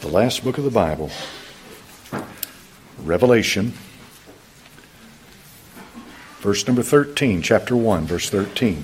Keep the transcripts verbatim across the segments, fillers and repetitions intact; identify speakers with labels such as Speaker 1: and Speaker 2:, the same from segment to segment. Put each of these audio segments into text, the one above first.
Speaker 1: The last book of the Bible, Revelation, verse number thirteen, chapter one, verse thirteen.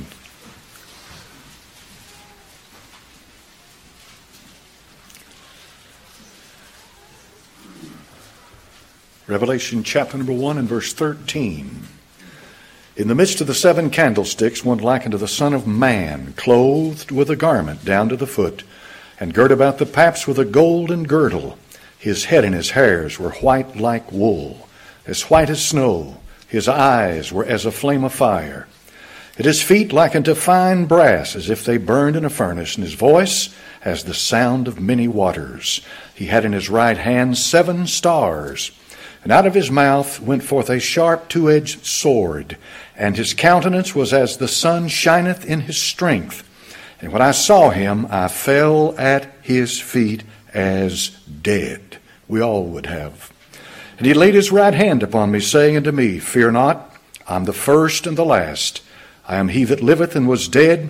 Speaker 1: Revelation chapter number one and verse thirteen. In the midst of the seven candlesticks, one like unto the Son of Man, clothed with a garment down to the foot, and girt about the paps with a golden girdle. His head and his hairs were white like wool, as white as snow. His eyes were as a flame of fire. At his feet like unto fine brass, as if they burned in a furnace, and his voice as the sound of many waters. He had in his right hand seven stars, and out of his mouth went forth a sharp two-edged sword, and his countenance was as the sun shineth in his strength. And when I saw him, I fell at his feet as dead. We all would have. And he laid his right hand upon me, saying unto me, Fear not, I am the first and the last. I am he that liveth and was dead,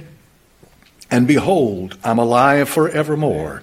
Speaker 1: and behold, I am alive forevermore.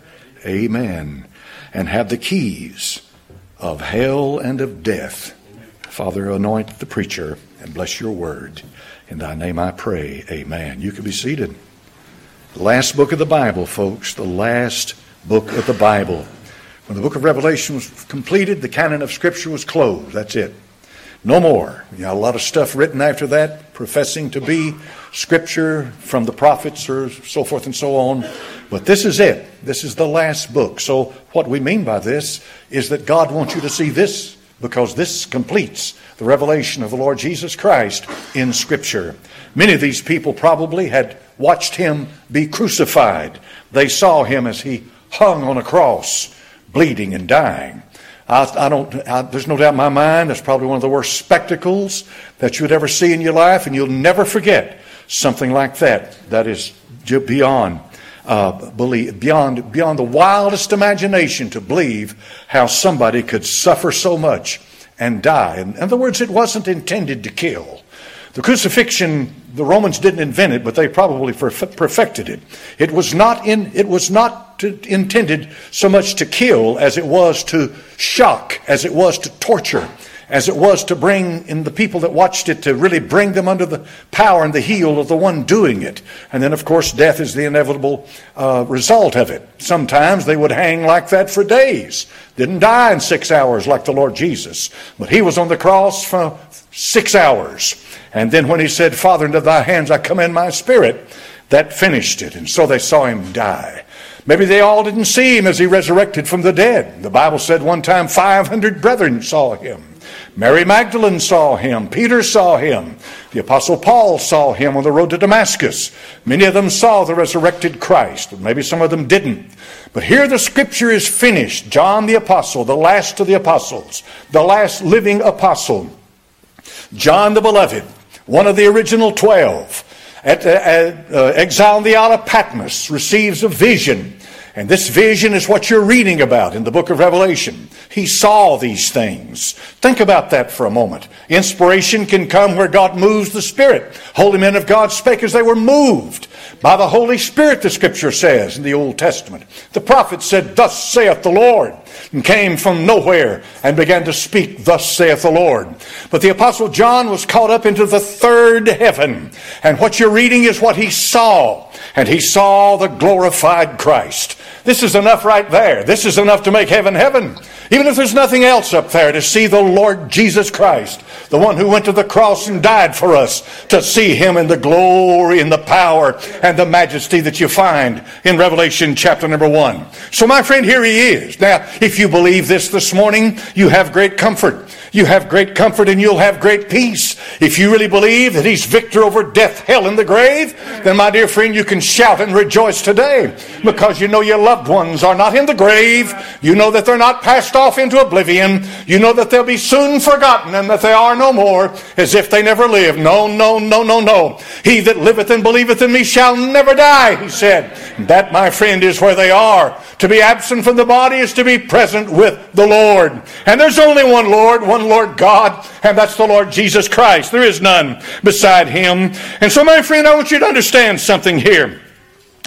Speaker 1: Amen. And have the keys of hell and of death. Father, anoint the preacher and bless your word. In thy name I pray. Amen. You can be seated. The last book of the Bible, folks, the last book of the Bible. When the book of Revelation was completed, the canon of Scripture was closed. That's it. No more. You know, a lot of stuff written after that, professing to be Scripture from the prophets or so forth and so on. But this is it. This is the last book. So what we mean by this is that God wants you to see this, because this completes the revelation of the Lord Jesus Christ in Scripture. Many of these people probably had watched him be crucified. They saw him as he hung on a cross, bleeding and dying. I, I don't. I, there's no doubt in my mind that's probably one of the worst spectacles that you would ever see in your life, and you'll never forget something like that. That is beyond uh, believe, beyond beyond the wildest imagination to believe how somebody could suffer so much and die. In other words, it wasn't intended to kill. The crucifixion, the Romans didn't invent it, but they probably perfected it. It was not in. It was not to, intended so much to kill as it was to shock, as it was to torture, as it was to bring in the people that watched it, to really bring them under the power and the heel of the one doing it. And then, of course, death is the inevitable uh, result of it. Sometimes they would hang like that for days. Didn't die in six hours like the Lord Jesus, but he was on the cross for six hours. And then when he said, Father, into thy hands I commend my spirit, that finished it. And so they saw him die. Maybe they all didn't see him as he resurrected from the dead. The Bible said one time five hundred brethren saw him. Mary Magdalene saw him. Peter saw him. The Apostle Paul saw him on the road to Damascus. Many of them saw the resurrected Christ. Maybe some of them didn't. But here the Scripture is finished. John the Apostle, the last of the apostles, the last living apostle, John the Beloved, one of the original twelve, at, at uh, exile on the Isle of Patmos, receives a vision. And this vision is what you're reading about in the book of Revelation. He saw these things. Think about that for a moment. Inspiration can come where God moves the Spirit. Holy men of God spake as they were moved by the Holy Spirit, the Scripture says in the Old Testament. The prophet said, Thus saith the Lord, and came from nowhere and began to speak, Thus saith the Lord. But the Apostle John was caught up into the third heaven. And what you're reading is what he saw. And he saw the glorified Christ. This is enough right there. This is enough to make heaven heaven. Even if there's nothing else up there, to see the Lord Jesus Christ, the one who went to the cross and died for us, to see him in the glory and the power and the majesty that you find in Revelation chapter number one. So my friend, here he is. Now, if you believe this this morning, you have great comfort. You have great comfort and you'll have great peace. If you really believe that he's victor over death, hell, and the grave, then my dear friend, you can shout and rejoice today, because you know your loved ones are not in the grave. You know that they're not passed off into oblivion. You know that they'll be soon forgotten and that they are no more, as if they never lived. No, no, no, no, no. He that liveth and believeth in me shall never die, he said. That, my friend, is where they are. To be absent from the body is to be present with the Lord. And there's only one Lord, one Lord God, and that's the Lord Jesus Christ. There is none beside him. And so, my friend, I want you to understand something here.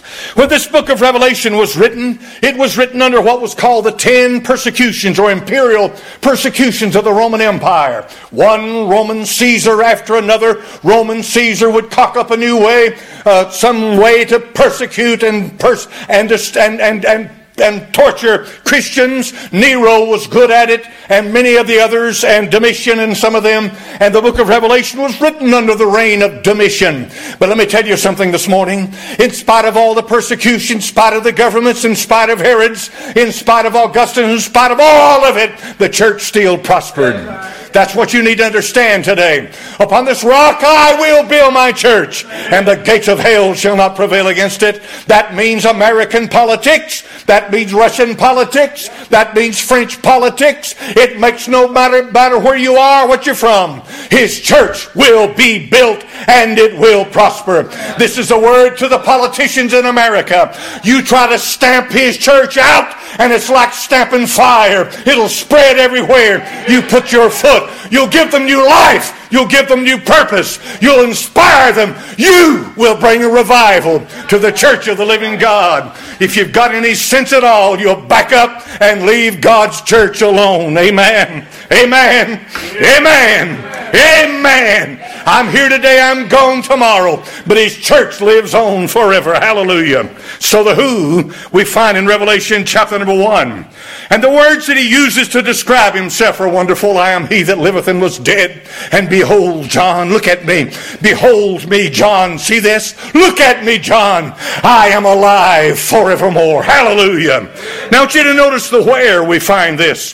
Speaker 1: When this book of Revelation was written, it was written under what was called the ten persecutions or imperial persecutions of the Roman Empire. One Roman Caesar after another Roman Caesar would cock up a new way, uh, some way to persecute and pers- and, and and and and torture Christians. Nero was good at it, and many of the others, and Domitian and some of them. And the book of Revelation was written under the reign of Domitian. But let me tell you something this morning. In spite of all the persecution, in spite of the governments, in spite of Herods, in spite of Augustus, in spite of all of it, the church still prospered. That's what you need to understand today. Upon this rock I will build my church, and the gates of hell shall not prevail against it. That means American politics. That means Russian politics. That means French politics. It makes no matter, matter where you are, what you're from. His church will be built, and it will prosper. This is a word to the politicians in America. You try to stamp his church out, and it's like stamping fire. It'll spread everywhere. You put your foot. You'll give them new life. You'll give them new purpose. You'll inspire them. You will bring a revival to the church of the living God. If you've got any sense at all, you'll back up and leave God's church alone. Amen. Amen. Amen. Amen. I'm here today, I'm gone tomorrow, but his church lives on forever. Hallelujah. So the who we find in Revelation chapter number one. And the words that he uses to describe himself are wonderful. I am he that liveth and was dead. And behold, John, look at me. Behold me, John. See this? Look at me, John. I am alive forevermore. Hallelujah. Now I want you to notice the where we find this.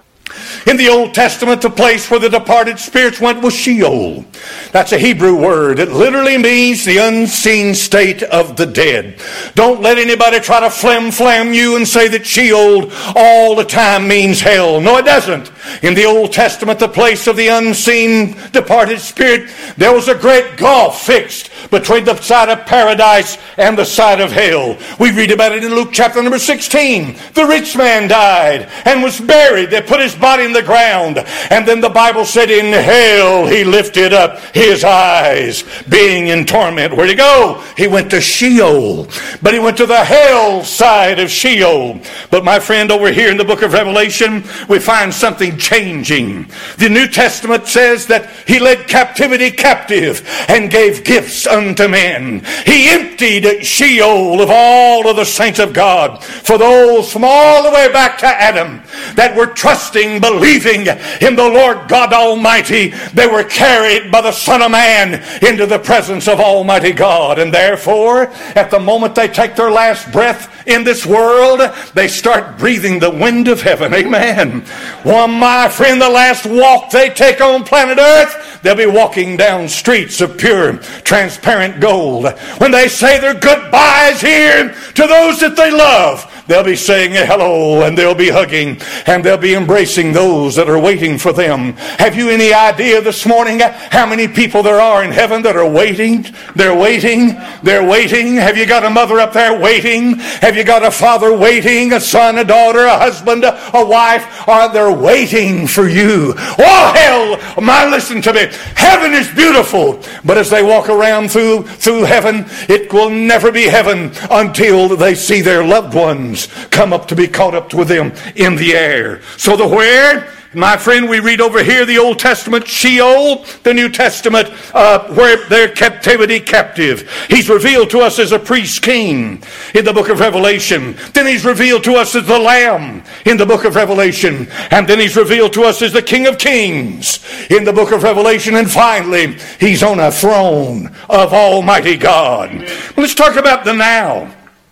Speaker 1: In the Old Testament, the place where the departed spirits went was Sheol. That's a Hebrew word. It literally means the unseen state of the dead. Don't let anybody try to flim-flam you and say that Sheol all the time means hell. No, it doesn't. In the Old Testament, the place of the unseen departed spirit, there was a great gulf fixed between the side of paradise and the side of hell. We read about it in Luke chapter number sixteen. The rich man died and was buried. They put his body in the ground. And then the Bible said in hell he lifted up his eyes, being in torment. Where'd he go? He went to Sheol. But he went to the hell side of Sheol. But my friend, over here in the book of Revelation, we find something changing. The New Testament says that he led captivity captive and gave gifts unto men. He emptied Sheol of all of the saints of God. For those from all the way back to Adam that were trusting, believing in the Lord God Almighty, they were carried by the Son of Man into the presence of Almighty God. And therefore, at the moment they take their last breath in this world, they start breathing the wind of heaven. Amen. Well, my friend, the last walk they take on planet Earth, they'll be walking down streets of pure, transparent gold. When they say their goodbyes here to those that they love, they'll be saying hello, and they'll be hugging, and they'll be embracing those that are waiting for them. Have you any idea this morning how many people there are in heaven that are waiting? They're waiting. They're waiting. Have you got a mother up there waiting? Have you got a father waiting? A son, a daughter, a husband, a wife? Or they're waiting for you. Oh, hell, my, listen to me. Heaven is beautiful, but as they walk around through, through heaven, it will never be heaven until they see their loved ones come up to be caught up with them in the air. So the where, my friend, we read over here the Old Testament Sheol, the New Testament uh, where their captivity captive. He's revealed to us as a priest king in the book of Revelation. Then he's revealed to us as the Lamb in the book of Revelation. And then he's revealed to us as the King of Kings in the book of Revelation. And finally, he's on a throne of Almighty God. Let's talk about the now.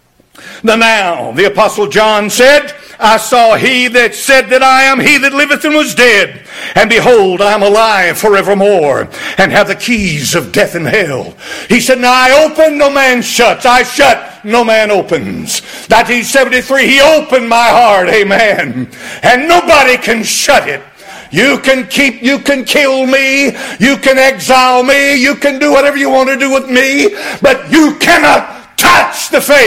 Speaker 1: The now. The Apostle John said, I saw he that said that I am he that liveth and was dead. And behold, I am alive forevermore, and have the keys of death and hell. He said, now I open, no man shuts. I shut, no man opens. nineteen seventy-three, he opened my heart. Amen. And nobody can shut it. You can keep, you can kill me, you can exile me, you can do whatever you want to do with me, but you cannot touch the faith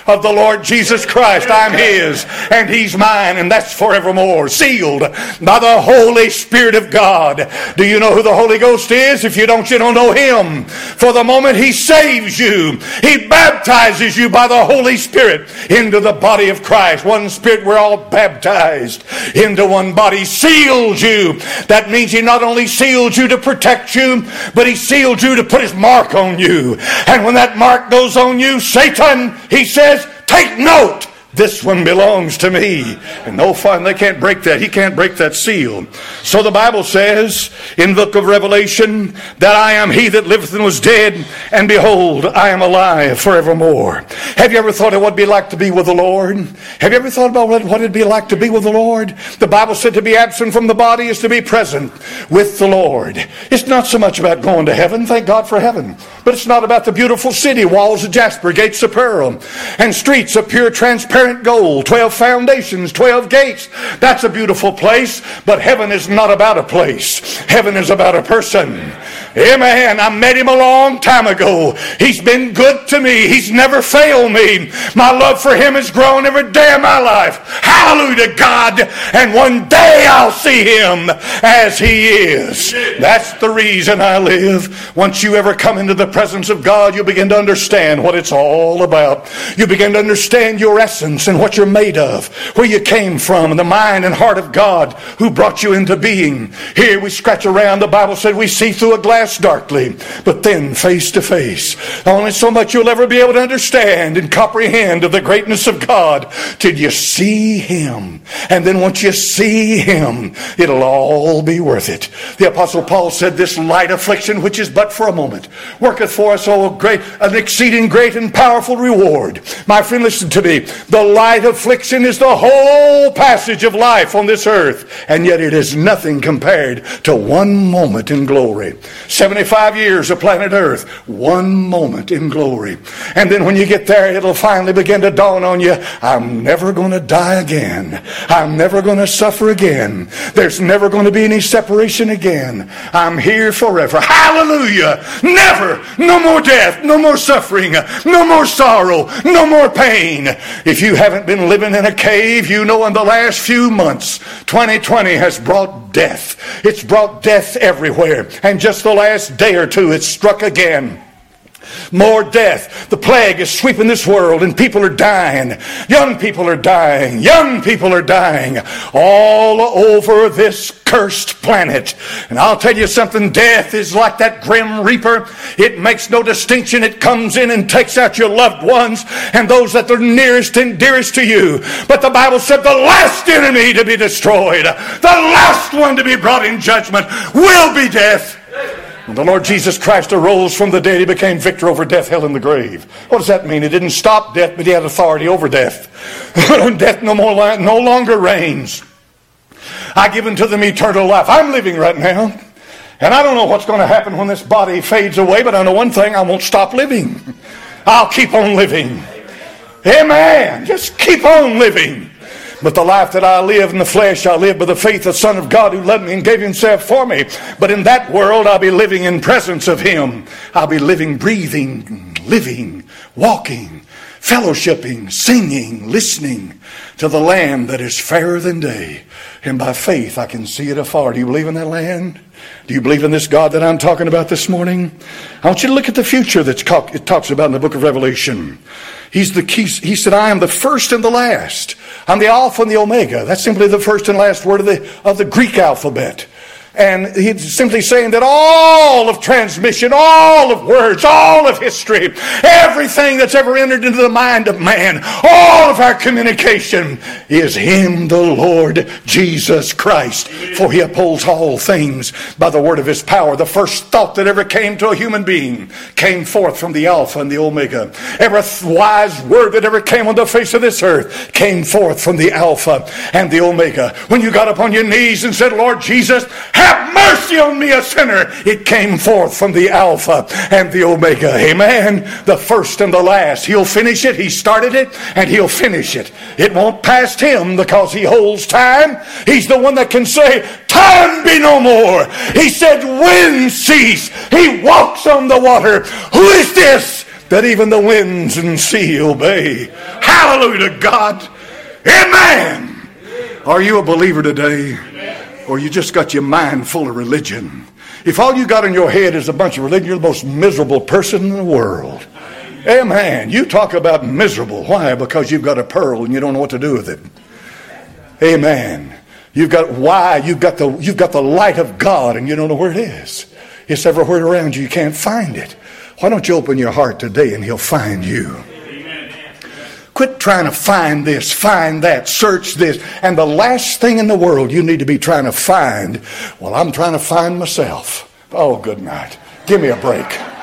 Speaker 1: of the Lord Jesus Christ. I'm His and He's mine, and that's forevermore. Sealed by the Holy Spirit of God. Do you know who the Holy Ghost is? If you don't, you don't know Him. For the moment He saves you, He baptizes you by the Holy Spirit into the body of Christ. One Spirit, we're all baptized into one body. Sealed you. That means He not only sealed you to protect you, but He sealed you to put His mark on you. And when that mark goes on you, Satan, he says, take note. This one belongs to me. And no fun, they can't break that. He can't break that seal. So the Bible says in the book of Revelation that I am He that liveth and was dead, and behold, I am alive forevermore. Have you ever thought of what it'd be like to be with the Lord? Have you ever thought about what it'd be like to be with the Lord? The Bible said to be absent from the body is to be present with the Lord. It's not so much about going to heaven, thank God for heaven, but it's not about the beautiful city, walls of jasper, gates of pearl, and streets of pure transparent gold, twelve foundations, twelve gates. That's a beautiful place, but heaven is not about a place. Heaven is about a person. Amen. I met Him a long time ago. He's been good to me. He's never failed me. My love for Him has grown every day of my life. Hallelujah to God. And one day I'll see Him as He is. That's the reason I live. Once you ever come into the presence of God, you begin to understand what it's all about. You begin to understand your essence and what you're made of, where you came from, and the mind and heart of God who brought you into being. Here we scratch around. The Bible said we see through a glass darkly, but then face to face. Only so much you'll ever be able to understand and comprehend of the greatness of God till you see Him. And then once you see Him, it'll all be worth it. The Apostle Paul said, this light affliction, which is but for a moment, worketh for us all great, an exceeding great and powerful reward. My friend, listen to me. The light affliction is the whole passage of life on this earth, and yet it is nothing compared to one moment in glory. seventy-five years of planet Earth, one moment in glory. And then when you get there, it'll finally begin to dawn on you, I'm never going to die again. I'm never going to suffer again. There's never going to be any separation again. I'm here forever. Hallelujah! Never! No more death, no more suffering, no more sorrow, no more pain. If you haven't been living in a cave, you know in the last few months, twenty twenty has brought death. It's brought death everywhere. And just the last day or two, it's struck again. More death. The plague is sweeping this world, and people are dying. Young people are dying. Young people are dying all over this cursed planet. And I'll tell you something, death is like that grim reaper. It makes no distinction. It comes in and takes out your loved ones and those that are nearest and dearest to you. But the Bible said the last enemy to be destroyed, the last one to be brought in judgment will be death. When the Lord Jesus Christ arose from the dead, He became victor over death, hell, and the grave. What does that mean? He didn't stop death, but He had authority over death. Death no more, no longer reigns. I give unto them eternal life. I'm living right now. And I don't know what's going to happen when this body fades away, but I know one thing, I won't stop living. I'll keep on living. Amen. Just keep on living. But the life that I live in the flesh, I live by the faith of the Son of God who loved me and gave Himself for me. But in that world, I'll be living in presence of Him. I'll be living, breathing, living, walking, fellowshipping, singing, listening to the land that is fairer than day. And by faith, I can see it afar. Do you believe in that land? Do you believe in this God that I'm talking about this morning? I want you to look at the future that it talks about in the book of Revelation. He's the key. He said, I am the first and the last. I'm the Alpha and the Omega. That's simply the first and last word of the, of the Greek alphabet. And he's simply saying that all of transmission, all of words, all of history, everything that's ever entered into the mind of man, all of our communication is Him, the Lord Jesus Christ. For He upholds all things by the word of His power. The first thought that ever came to a human being came forth from the Alpha and the Omega. Every wise word that ever came on the face of this earth came forth from the Alpha and the Omega. When you got up on your knees and said, Lord Jesus, have mercy on me, a sinner, it came forth from the Alpha and the Omega. Amen. The first and the last. He'll finish it. He started it and He'll finish it. It won't pass Him because He holds time. He's the one that can say, time be no more. He said, wind cease. He walks on the water. Who is this that even the winds and sea obey. Hallelujah to God. Amen. Are you a believer today? Or you just got your mind full of religion? If all you got in your head is a bunch of religion, you're the most miserable person in the world. Amen. You talk about miserable. Why? Because you've got a pearl and you don't know what to do with it. Amen. You've got why? You've got the you've got the light of God and you don't know where it is. It's everywhere around you. You can't find it. Why don't you open your heart today and He'll find you? Amen. Quit trying to find this, find that, search this. And the last thing in the world you need to be trying to find, well, I'm trying to find myself. Oh, good night. Give me a break.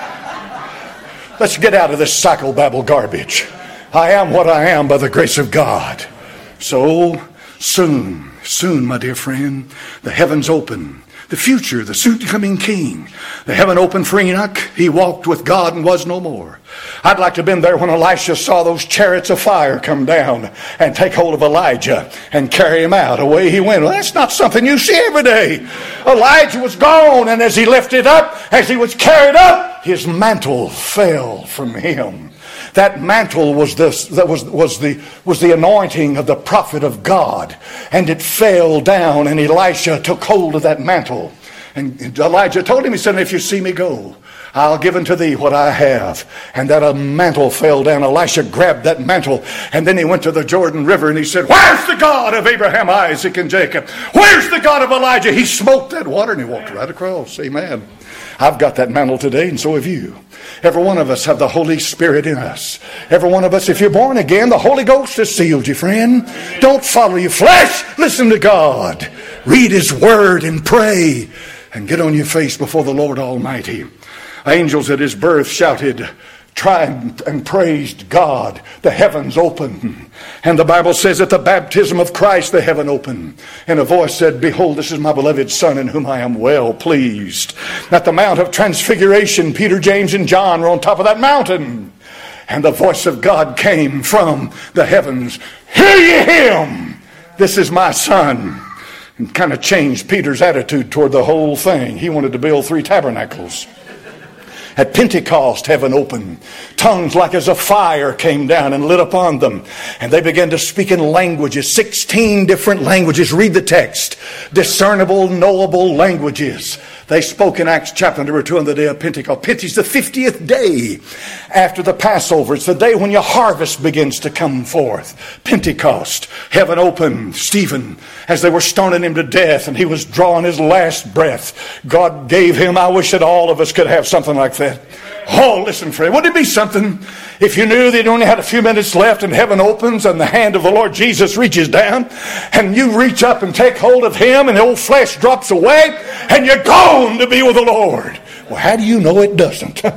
Speaker 1: Let's get out of this psychobabble garbage. I am what I am by the grace of God. So soon, soon, my dear friend, the heavens open. The future, the soon-coming king. The heaven opened for Enoch. He walked with God and was no more. I'd like to have been there when Elisha saw those chariots of fire come down and take hold of Elijah and carry him out. Away he went. Well, that's not something you see every day. Elijah was gone, and as he lifted up, as he was carried up, his mantle fell from him. That mantle was the, that was, was, the, was the anointing of the prophet of God. And it fell down, and Elisha took hold of that mantle. And Elijah told him, he said, if you see me go, I'll give unto thee what I have. And that a mantle fell down. Elisha grabbed that mantle, and then he went to the Jordan River, and he said, where's the God of Abraham, Isaac, and Jacob? Where's the God of Elijah? He smoked that water, and he walked right across. Amen. I've got that mantle today, and so have you. Every one of us have the Holy Spirit in us. Every one of us, if you're born again, the Holy Ghost has sealed you, friend. Don't follow your flesh. Listen to God. Read His Word and pray. And get on your face before the Lord Almighty. Angels at His birth shouted, tried and praised God. The heavens opened. And the Bible says at the baptism of Christ, the heaven opened. And a voice said, behold, this is my beloved Son in whom I am well pleased. At the Mount of Transfiguration, Peter, James, and John were on top of that mountain. And the voice of God came from the heavens. Hear ye Him! This is my Son. And kind of changed Peter's attitude toward the whole thing. He wanted to build three tabernacles. At Pentecost, heaven opened. Tongues like as a fire came down and lit upon them. And they began to speak in languages, sixteen different languages. Read the text. Discernible, knowable languages. They spoke in Acts chapter number two on the day of Pentecost. Pentecost, the fiftieth day after the Passover. It's the day when your harvest begins to come forth. Pentecost. Heaven opened. Stephen, as they were stoning him to death and he was drawing his last breath, God gave him, I wish that all of us could have something like that. Oh, listen, friend, wouldn't it be something if you knew that you only had a few minutes left and heaven opens and the hand of the Lord Jesus reaches down and you reach up and take hold of Him and the old flesh drops away and you're gone to be with the Lord? Well, how do you know it doesn't? There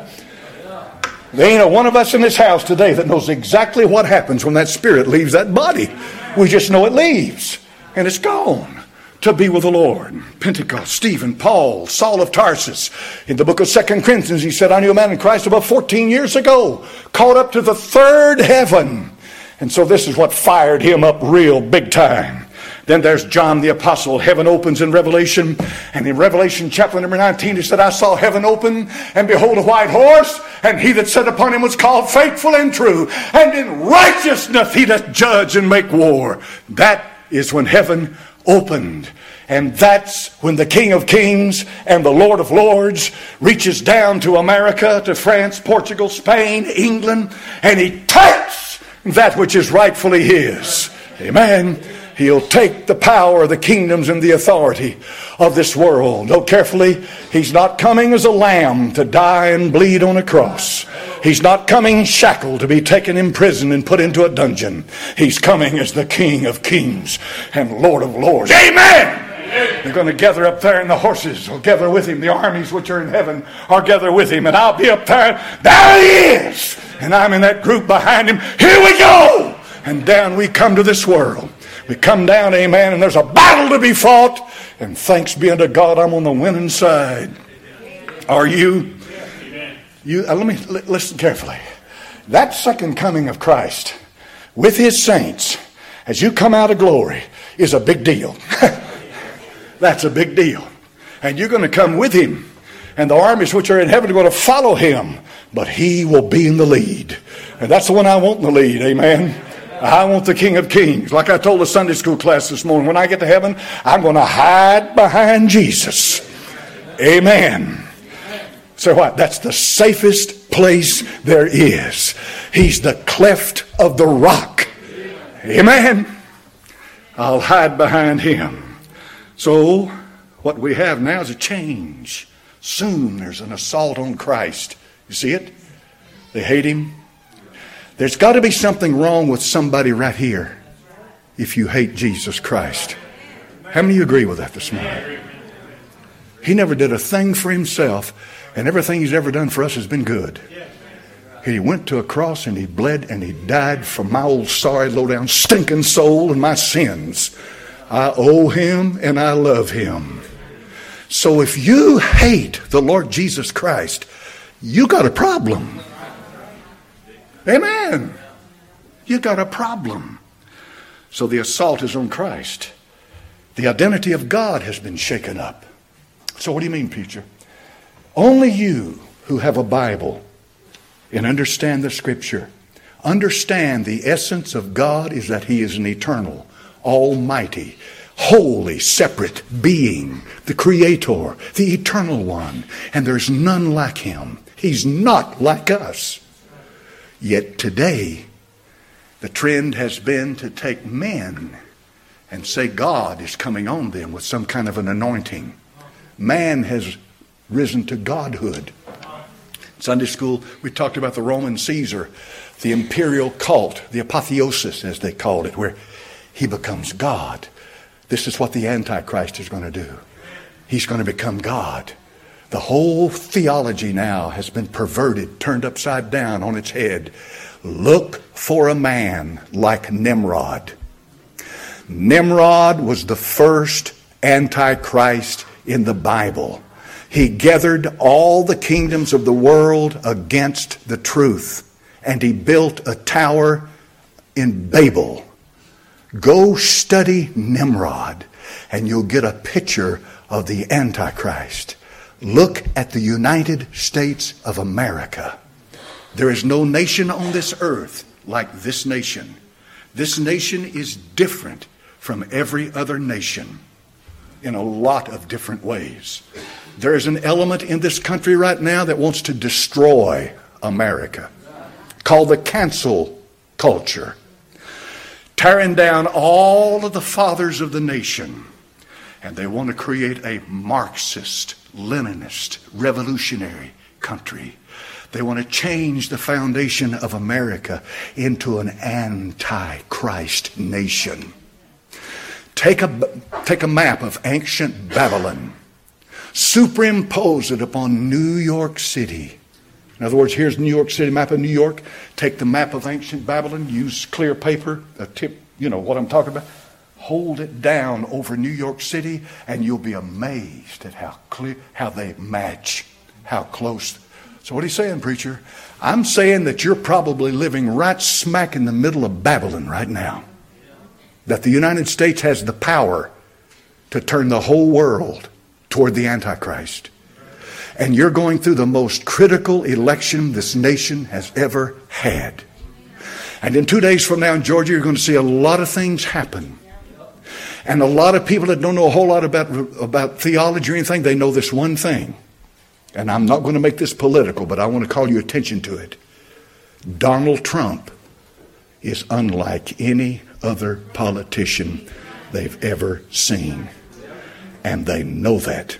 Speaker 1: ain't a one of us in this house today that knows exactly what happens when that spirit leaves that body. We just know it leaves and it's gone to be with the Lord. Pentecost, Stephen, Paul, Saul of Tarsus. In the book of Second Corinthians, he said, I knew a man in Christ about fourteen years ago, caught up to the third heaven. And so this is what fired him up real big time. Then there's John the Apostle. Heaven opens in Revelation. And in Revelation chapter number nineteen, he said, I saw heaven open, and behold a white horse, and he that sat upon him was called Faithful and True. And in righteousness he doth judge and make war. That is when heaven opened. And that's when the King of Kings and the Lord of Lords reaches down to America, to France, Portugal, Spain, England, and He takes that which is rightfully His. Amen. He'll take the power, the kingdoms, and the authority of this world. Note carefully, He's not coming as a lamb to die and bleed on a cross. He's not coming shackled to be taken in prison and put into a dungeon. He's coming as the King of Kings and Lord of Lords. Amen! They're going to gather up there, and the horses will gather with Him. The armies which are in heaven are gather with Him. And I'll be up there. There He is! And I'm in that group behind Him. Here we go! And down we come to this world. We come down, amen, and there's a battle to be fought. And thanks be unto God, I'm on the winning side. Are you? You, uh, let me l- listen carefully. That second coming of Christ with His saints, as you come out of glory, is a big deal. That's a big deal. And you're going to come with Him. And the armies which are in heaven are going to follow him. But he will be in the lead. And that's the one I want in the lead. Amen. I want the King of Kings. Like I told the Sunday school class this morning, when I get to heaven, I'm going to hide behind Jesus. Amen. So what? That's the safest place there is. He's the cleft of the rock. Amen. I'll hide behind him. So what we have now is a change. Soon there's an assault on Christ. You see it? They hate him. There's got to be something wrong with somebody right here if you hate Jesus Christ. How many of you agree with that this morning? He never did a thing for himself, and everything he's ever done for us has been good. He went to a cross and he bled and he died for my old sorry, low-down, stinking soul and my sins. I owe him and I love him. So if you hate the Lord Jesus Christ, you got a problem. Amen. You got a problem. So the assault is on Christ. The identity of God has been shaken up. So what do you mean, preacher? Only you who have a Bible and understand the Scripture, understand the essence of God is that he is an eternal, almighty, holy, separate being, the Creator, the Eternal One. And there's none like him. He's not like us. Yet today, the trend has been to take men and say God is coming on them with some kind of an anointing. Man has risen to godhood. Sunday school, we talked about the Roman Caesar, the imperial cult, the apotheosis as they called it, where he becomes God. This is what the Antichrist is going to do. He's going to become God. The whole theology now has been perverted, turned upside down on its head. Look for a man like Nimrod. Nimrod was the first Antichrist in the Bible. He gathered all the kingdoms of the world against the truth, and he built a tower in Babel. Go study Nimrod, and you'll get a picture of the Antichrist. Look at the United States of America. There is no nation on this earth like this nation. This nation is different from every other nation in a lot of different ways. There is an element in this country right now that wants to destroy America, called the cancel culture, tearing down all of the fathers of the nation. And they want to create a Marxist, Leninist, revolutionary country. They want to change the foundation of America into an anti-Christ nation. Take a, take a map of ancient Babylon. Superimpose it upon New York City. In other words, here's New York City, map of New York. Take the map of ancient Babylon. Use clear paper, a tip, you know what I'm talking about. Hold it down over New York City, and you'll be amazed at how clear, how they match, how close. So what are you saying, preacher? I'm saying that you're probably living right smack in the middle of Babylon right now. That the United States has the power to turn the whole world toward the Antichrist. And you're going through the most critical election this nation has ever had. And in two days from now in Georgia, you're going to see a lot of things happen. And a lot of people that don't know a whole lot about, about theology or anything, they know this one thing. And I'm not going to make this political, but I want to call your attention to it. Donald Trump is unlike any other politician they've ever seen. And they know that.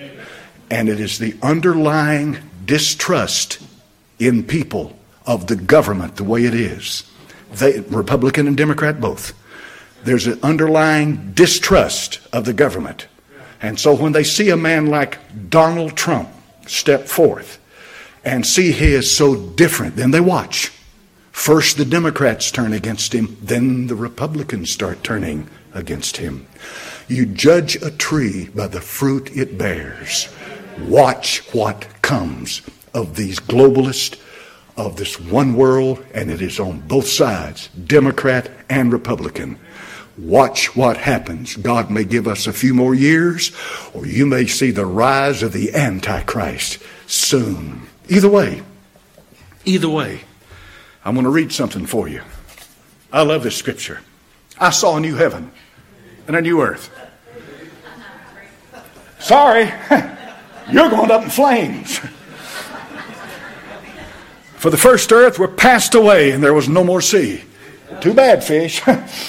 Speaker 1: And it is the underlying distrust in people of the government the way it is. They, Republican and Democrat both. There's an underlying distrust of the government. And so when they see a man like Donald Trump step forth and see he is so different, then they watch. First the Democrats turn against him, then the Republicans start turning against him. You judge a tree by the fruit it bears. Watch what comes of these globalists, of this one world, and it is on both sides, Democrat and Republican. Watch what happens. God may give us a few more years, or you may see the rise of the Antichrist soon. Either way, either way, I'm going to read something for you. I love this scripture. I saw a new heaven and a new earth. Sorry, you're going up in flames. For the first earth were passed away, and there was no more sea. Too bad, fish.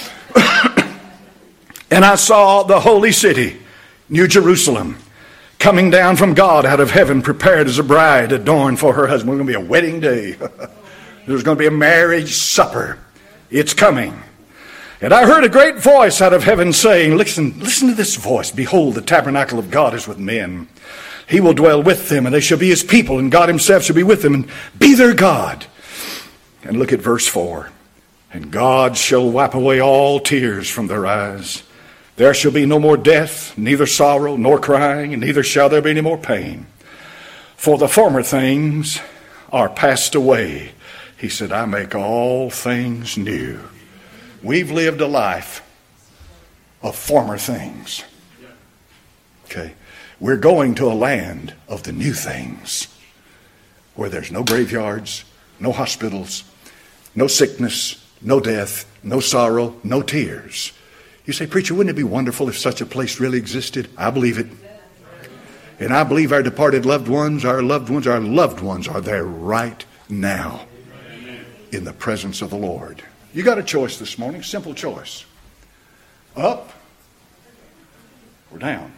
Speaker 1: And I saw the holy city, New Jerusalem, coming down from God out of heaven, prepared as a bride adorned for her husband. It's going to be a wedding day. There's going to be a marriage supper. It's coming. And I heard a great voice out of heaven saying, listen, listen to this voice. Behold, the tabernacle of God is with men. He will dwell with them, and they shall be his people, and God himself shall be with them, and be their God. And look at verse four. And God shall wipe away all tears from their eyes. There shall be no more death, neither sorrow, nor crying, and neither shall there be any more pain. For the former things are passed away. He said, I make all things new. We've lived a life of former things. Okay. We're going to a land of the new things, where there's no graveyards, no hospitals, no sickness, no death, no sorrow, no tears. You say, preacher, wouldn't it be wonderful if such a place really existed? I believe it. And I believe our departed loved ones, our loved ones, our loved ones are there right now in the presence of the Lord. You got a choice this morning, simple choice. Up or down.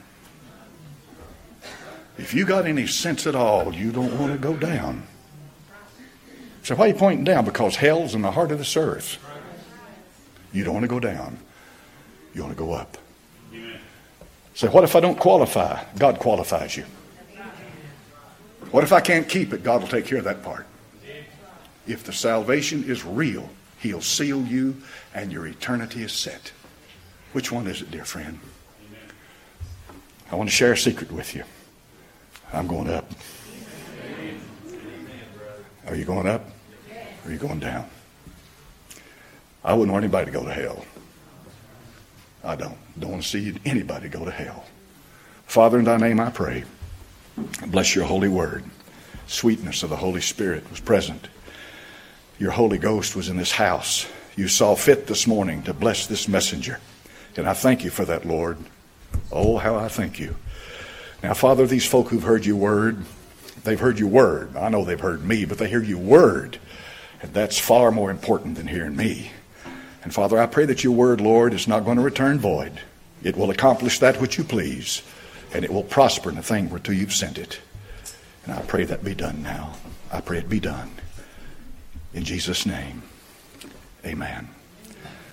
Speaker 1: If you got any sense at all, you don't want to go down. So why are you pointing down? Because hell's in the heart of this earth. You don't want to go down. You want to go up. So what if I don't qualify? God qualifies you. What if I can't keep it? God will take care of that part. If the salvation is real, he'll seal you and your eternity is set. Which one is it, dear friend? I want to share a secret with you. I'm going up. Are you going up? Or are you going down? I wouldn't want anybody to go to hell. I don't. Don't want to see anybody go to hell. Father, in thy name I pray. Bless your holy word. Sweetness of the Holy Spirit was present. Your Holy Ghost was in this house. You saw fit this morning to bless this messenger. And I thank you for that, Lord. Oh, how I thank you. Now, Father, these folk who've heard your word, they've heard your word. I know they've heard me, but they hear your word. And that's far more important than hearing me. And Father, I pray that your word, Lord, is not going to return void. It will accomplish that which you please. And it will prosper in the thing whereto you've sent it. And I pray that be done now. I pray it be done. In Jesus' name, amen.